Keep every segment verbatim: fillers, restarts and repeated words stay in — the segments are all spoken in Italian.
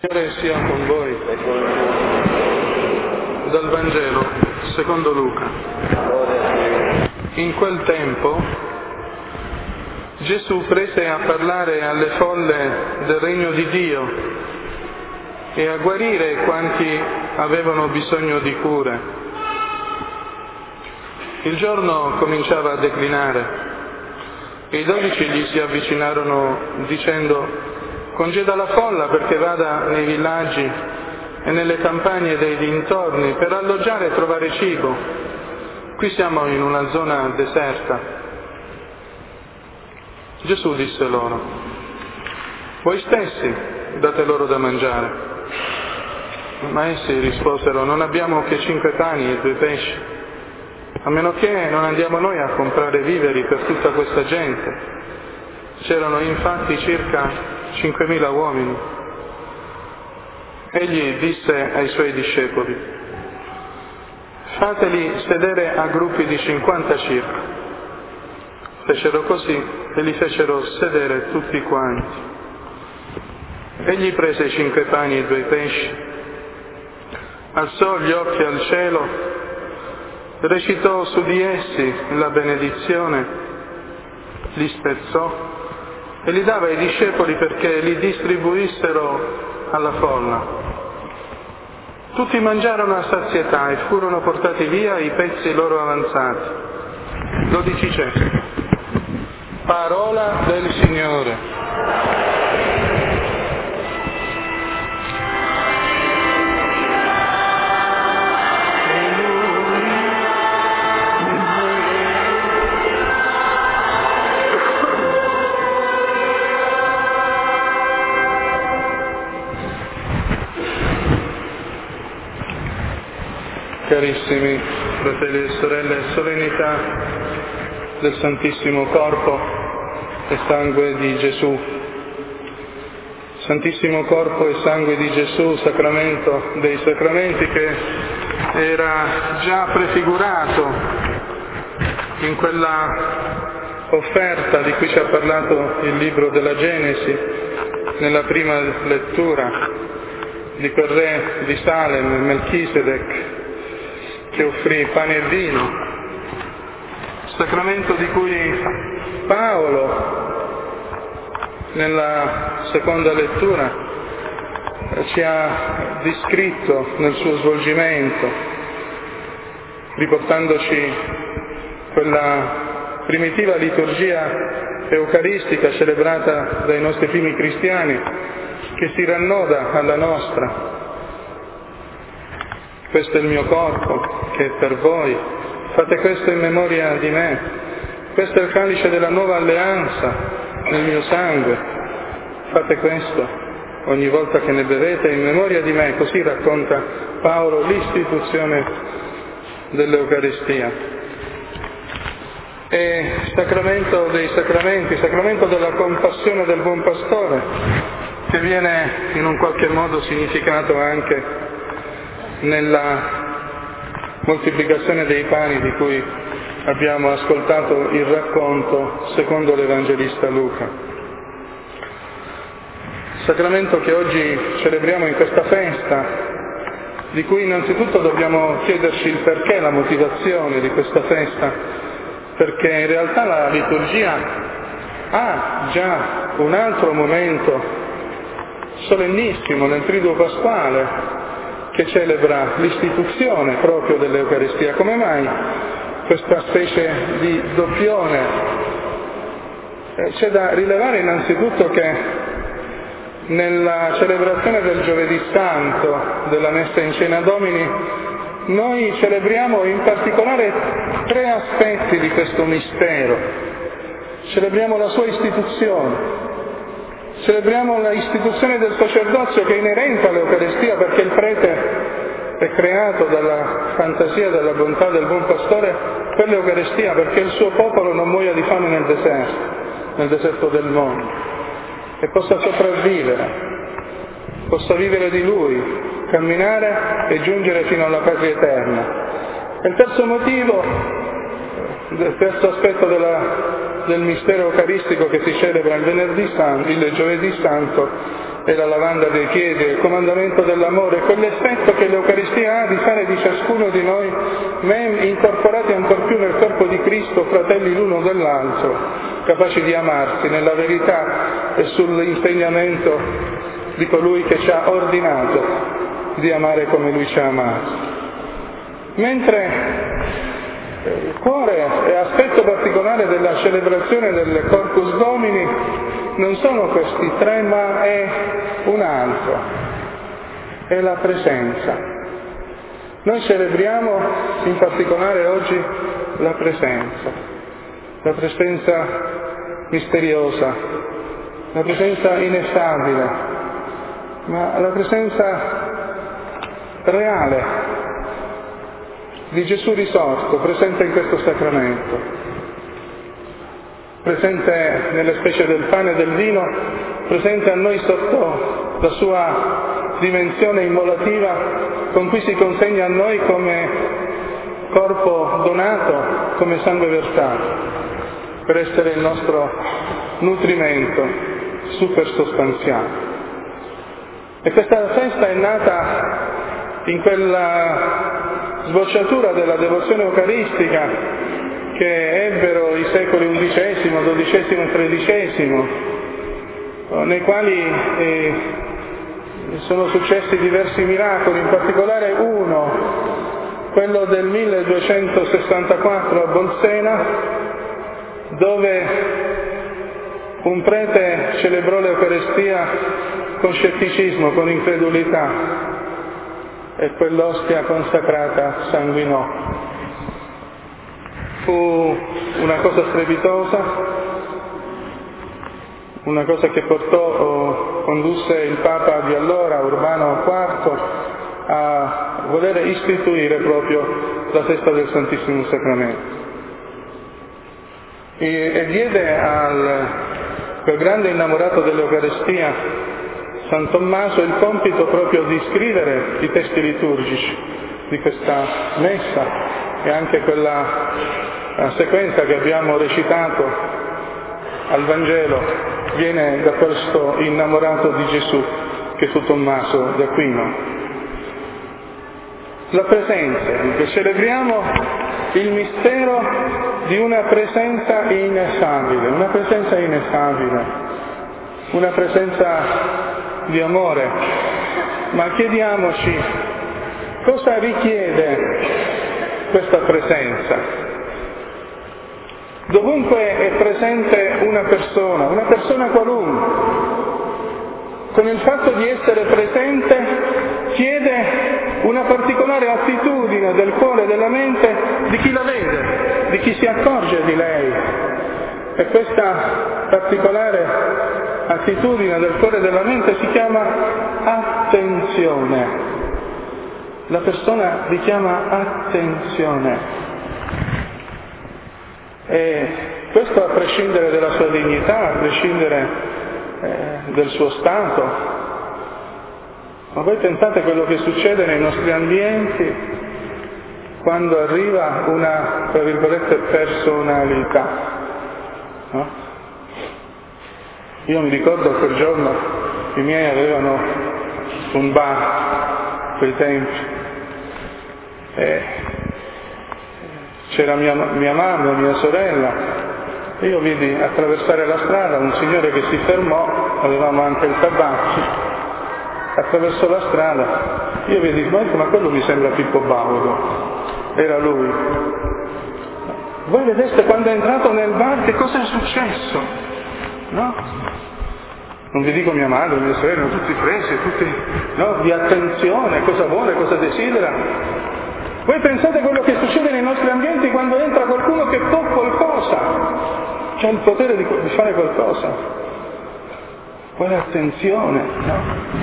Signore sia con voi. Dal Vangelo secondo Luca. In quel tempo Gesù prese a parlare alle folle del regno di Dio e a guarire quanti avevano bisogno di cure. Il giorno cominciava a declinare e i dodici gli si avvicinarono dicendo: congeda la folla perché vada nei villaggi e nelle campagne dei dintorni per alloggiare e trovare cibo. Qui siamo in una zona deserta. Gesù disse loro: voi stessi date loro da mangiare. Ma essi risposero: non abbiamo che cinque pani e due pesci, a meno che non andiamo noi a comprare viveri per tutta questa gente. C'erano infatti circa cinquemila uomini. Egli disse ai suoi discepoli: fateli sedere a gruppi di cinquanta circa. Fecero così e li fecero sedere tutti quanti. Egli prese i cinque pani e due pesci, alzò gli occhi al cielo, recitò su di essi la benedizione, li spezzò e li dava ai discepoli perché li distribuissero alla folla. Tutti mangiarono a sazietà e furono portati via i pezzi loro avanzati. Dodicesimo. Parola del Signore. Carissimi fratelli e sorelle, solennità del Santissimo Corpo e Sangue di Gesù. Santissimo Corpo e Sangue di Gesù, sacramento dei sacramenti, che era già prefigurato in quella offerta di cui ci ha parlato il libro della Genesi nella prima lettura, di quel re di Salem, Melchisedec, che offrì pane e vino, sacramento di cui Paolo nella seconda lettura ci ha descritto nel suo svolgimento, riportandoci quella primitiva liturgia eucaristica celebrata dai nostri primi cristiani, che si rannoda alla nostra. Questo è il mio corpo, che è per voi. Fate questo in memoria di me. Questo è il calice della nuova alleanza, nel mio sangue. Fate questo ogni volta che ne bevete in memoria di me. Così racconta Paolo l'istituzione dell'Eucaristia. È sacramento dei sacramenti, sacramento della compassione del buon pastore, che viene in un qualche modo significato anche nella moltiplicazione dei pani di cui abbiamo ascoltato il racconto secondo l'Evangelista Luca. Sacramento che oggi celebriamo in questa festa, di cui innanzitutto dobbiamo chiederci il perché, la motivazione di questa festa, perché in realtà la liturgia ha già un altro momento solennissimo nel Triduo Pasquale, che celebra l'istituzione proprio dell'Eucaristia. Come mai questa specie di doppione? Eh, c'è da rilevare innanzitutto che nella celebrazione del Giovedì Santo, della Messa in Cena Domini, noi celebriamo in particolare tre aspetti di questo mistero. Celebriamo la sua istituzione, celebriamo l'istituzione del sacerdozio, che è inerente all'Eucaristia, perché il prete è creato dalla fantasia e dalla bontà del buon pastore per l'Eucaristia, perché il suo popolo non muoia di fame nel deserto, nel deserto del mondo, e possa sopravvivere, possa vivere di Lui, camminare e giungere fino alla patria eterna. E il terzo motivo, il terzo aspetto della del mistero eucaristico che si celebra il venerdì santo, il giovedì santo, è la lavanda dei piedi, il comandamento dell'amore, quell'effetto che l'Eucaristia ha di fare di ciascuno di noi mem incorporati ancor più nel corpo di Cristo, fratelli l'uno dell'altro, capaci di amarsi nella verità e sull'insegnamento di colui che ci ha ordinato di amare come Lui ci ha amato. Mentre il cuore e aspetto particolare della celebrazione del Corpus Domini non sono questi tre, ma è un altro, è la presenza. Noi celebriamo in particolare oggi la presenza, la presenza misteriosa, la presenza ineffabile, ma la presenza reale di Gesù risorto, presente in questo sacramento. Presente nelle specie del pane e del vino, presente a noi sotto la sua dimensione immolativa, con cui si consegna a noi come corpo donato, come sangue versato, per essere il nostro nutrimento super sostanziale. E questa festa è nata in quella sbocciatura della devozione eucaristica che ebbero i secoli undicesimo, dodicesimo e tredicesimo, nei quali eh, sono successi diversi miracoli, in particolare uno, quello del milleduecentosessantaquattro a Bolsena, dove un prete celebrò l'Eucaristia con scetticismo, con incredulità, e quell'ostia consacrata sanguinò. Fu una cosa strepitosa, una cosa che portò, oh, condusse il Papa di allora, Urbano quarto, a voler istituire proprio la festa del Santissimo Sacramento. E, e diede al quel grande innamorato dell'Eucaristia, San Tommaso, il compito proprio di scrivere i testi liturgici di questa messa e anche quella la sequenza che abbiamo recitato al Vangelo viene da questo innamorato di Gesù che fu Tommaso d'Aquino. La presenza, che celebriamo il mistero di una presenza ineffabile, una presenza ineffabile, una presenza di amore, ma chiediamoci cosa richiede questa presenza. Dovunque è presente una persona, una persona qualunque, con il fatto di essere presente chiede una particolare attitudine del cuore e della mente di chi la vede, di chi si accorge di lei. E questa particolare attitudine del cuore e della mente si chiama attenzione. La persona richiama attenzione. E questo a prescindere dalla sua dignità, a prescindere eh, del suo stato. Ma voi pensate quello che succede nei nostri ambienti quando arriva una, tra virgolette, personalità, no? Io mi ricordo quel giorno i miei avevano un bar, quei tempi, e c'era mia, mia mamma, mia sorella, e io vidi attraversare la strada un signore che si fermò, avevamo anche il tabacco, attraversò la strada, io vidi, ma quello mi sembra Pippo Baudo, era lui. Voi vedeste quando è entrato nel bar che cosa è successo, no? Non vi dico mia madre, mia sorella, tutti presi, tutti, no? Di attenzione, cosa vuole, cosa desidera. Voi pensate a quello che succede nei nostri ambienti quando entra qualcuno che può qualcosa, c'ha il potere di, di fare qualcosa. Quale attenzione, no?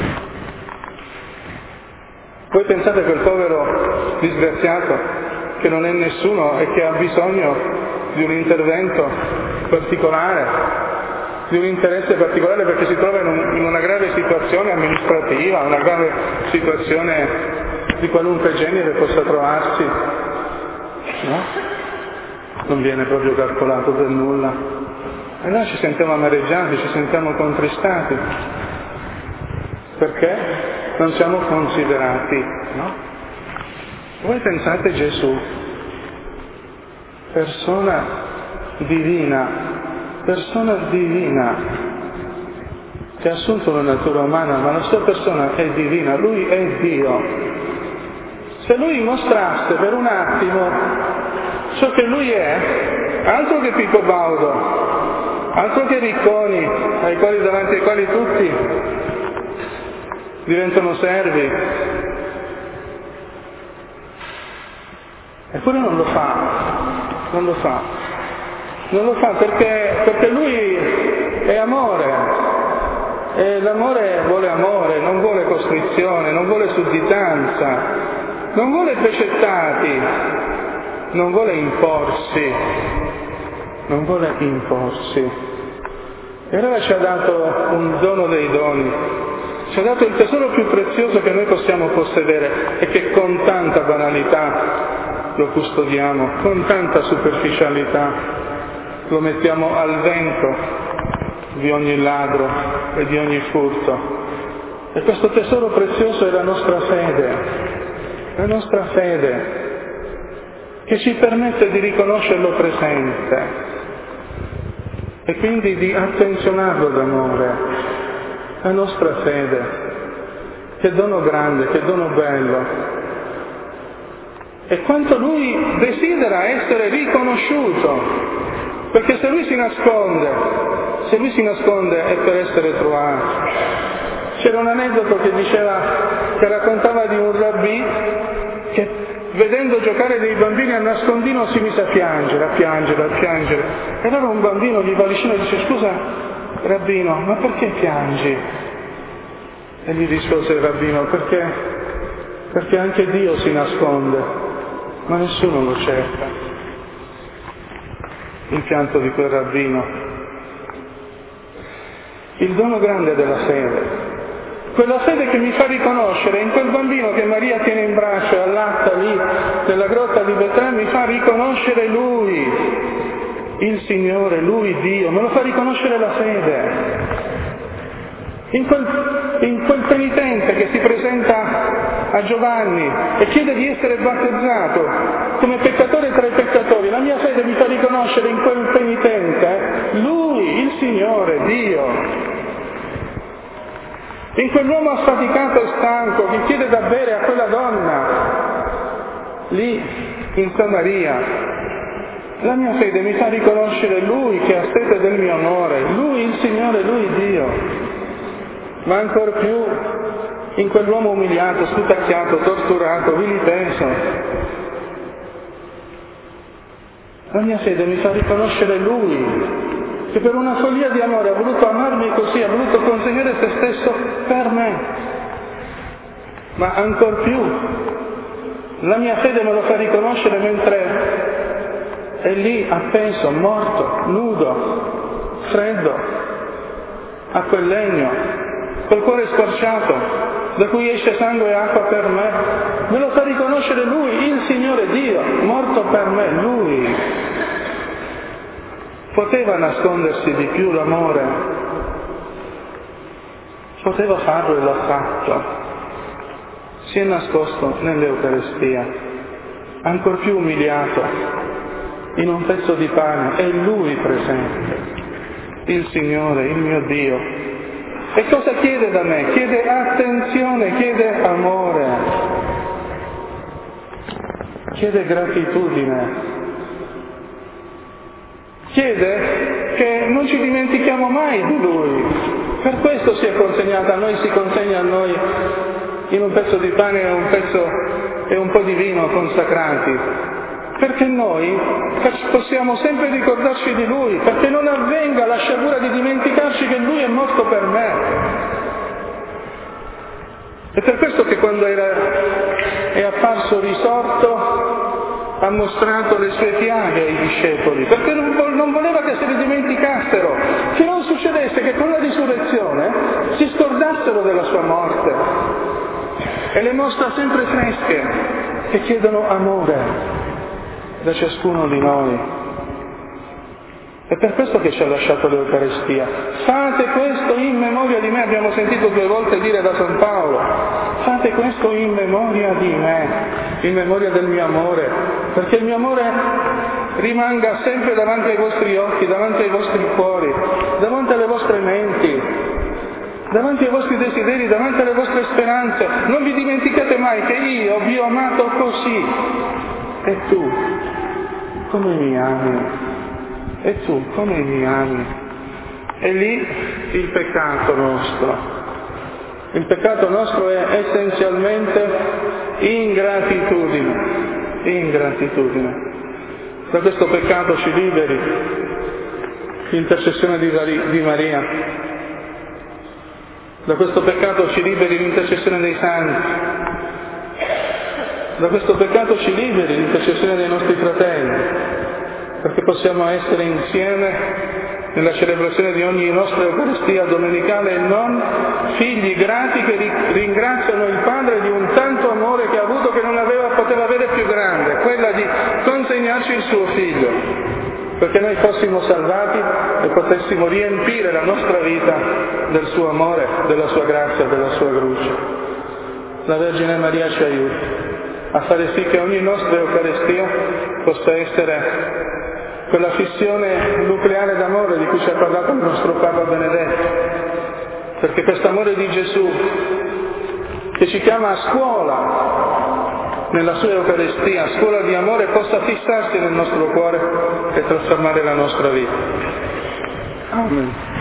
Voi pensate a quel povero disgraziato che non è nessuno e che ha bisogno di un intervento particolare, di un interesse particolare perché si trova in, un, in una grave situazione amministrativa, una grave situazione di qualunque genere possa trovarsi, no? Non viene proprio calcolato per nulla. E noi ci sentiamo amareggiati, ci sentiamo contristati. perché non siamo considerati, no? Voi pensate Gesù, persona divina, persona divina, che ha assunto la natura umana, ma la sua persona è divina, lui è Dio. Se lui mostrasse per un attimo ciò che lui è, altro che Pippo Baudo, altro che ricconi, ai quali davanti ai quali tutti diventano servi. Eppure non lo fa, non lo fa, non lo fa perché, perché lui è amore. E l'amore vuole amore, non vuole costrizione, non vuole sudditanza, non vuole precettati, non vuole imporsi, non vuole imporsi. E allora ci ha dato un dono dei doni, ci ha dato il tesoro più prezioso che noi possiamo possedere e che con tanta banalità lo custodiamo, con tanta superficialità lo mettiamo al vento di ogni ladro e di ogni furto. E questo tesoro prezioso è la nostra fede, la nostra fede, che ci permette di riconoscerlo presente e quindi di attenzionarlo d'amore. La nostra fede, che dono grande, che dono bello. E quanto lui desidera essere riconosciuto, perché se lui si nasconde, se lui si nasconde è per essere trovato. C'era un aneddoto che diceva, che raccontava di un rabbì che vedendo giocare dei bambini a nascondino si mise a piangere, a piangere, a piangere. E allora un bambino gli va vicino e dice: scusa rabbino, ma perché piangi? E gli rispose il rabbino: perché, perché anche Dio si nasconde, ma nessuno lo cerca. Il pianto di quel rabbino. Il dono grande della fede, quella fede che mi fa riconoscere in quel bambino che Maria tiene in braccio e allatta lì nella grotta di Betlemme, mi fa riconoscere Lui, il Signore, Lui Dio, me lo fa riconoscere la fede. In quel, in quel penitente che si presenta a Giovanni e chiede di essere battezzato come peccatore tra i peccatori, la mia fede mi fa riconoscere in quel penitente Lui, il Signore, Dio. In quell'uomo affaticato e stanco che chiede da bere a quella donna lì in Samaria, la mia fede mi fa riconoscere Lui che ha sete del mio amore, Lui il Signore, Lui Dio. Ma ancor più in quell'uomo umiliato, sputacchiato, torturato, vilipeso. La mia fede mi fa riconoscere Lui, che per una follia di amore ha voluto amarmi così, ha voluto consegnare se stesso per me. Ma ancor più, la mia fede me lo fa riconoscere mentre è lì appeso, morto, nudo, freddo, a quel legno, col cuore squarciato, da cui esce sangue e acqua per me. Me lo fa riconoscere Lui, il Signore Dio, morto per me, Lui. Poteva nascondersi di più l'amore? Poteva farlo e l'ha fatto. Si è nascosto nell'Eucaristia, ancor più umiliato, in un pezzo di pane, è Lui presente, il Signore, il mio Dio. E cosa chiede da me? Chiede attenzione, chiede amore, chiede gratitudine. Chiede che non ci dimentichiamo mai di Lui. Per questo si è consegnato a noi, si consegna a noi in un pezzo di pane e un pezzo e un po' di vino consacrati. Perché noi possiamo sempre ricordarci di Lui, perché non avvenga la sciagura di dimenticarci che Lui è morto per me. È per questo che quando era, è apparso risorto ha mostrato le sue piaghe ai discepoli, perché non, non voleva che se li dimenticassero, che non succedesse che con la risurrezione si scordassero della sua morte. E le mostra sempre fresche, che chiedono amore da ciascuno di noi. È per questo che ci ha lasciato l'Eucaristia. Fate questo in memoria di me, abbiamo sentito due volte dire da San Paolo. Fate questo in memoria di me, in memoria del mio amore, perché il mio amore rimanga sempre davanti ai vostri occhi, davanti ai vostri cuori, davanti alle vostre menti, davanti ai vostri desideri, davanti alle vostre speranze. Non vi dimenticate mai che io vi ho amato così. E tu, come mi ami? E tu, come mi ami? E lì il peccato nostro. Il peccato nostro è essenzialmente ingratitudine. Ingratitudine. Da questo peccato ci liberi l'intercessione di Maria. Da questo peccato ci liberi l'intercessione dei santi. Da questo peccato ci liberi l'intercessione dei nostri fratelli. Perché possiamo essere insieme nella celebrazione di ogni nostra Eucaristia domenicale e non figli grati che ringraziano il Padre di un tanto amore che ha avuto che non aveva, poteva avere più grande, quella di consegnarci il suo Figlio, perché noi fossimo salvati e potessimo riempire la nostra vita del suo amore, della sua grazia, della sua croce. La Vergine Maria ci aiuti a fare sì che ogni nostra Eucaristia possa essere quella fissione nucleare d'amore di cui ci ha parlato il nostro Papa Benedetto, perché questo amore di Gesù che ci chiama a scuola nella sua Eucaristia, scuola di amore, possa fissarsi nel nostro cuore e trasformare la nostra vita. Amen.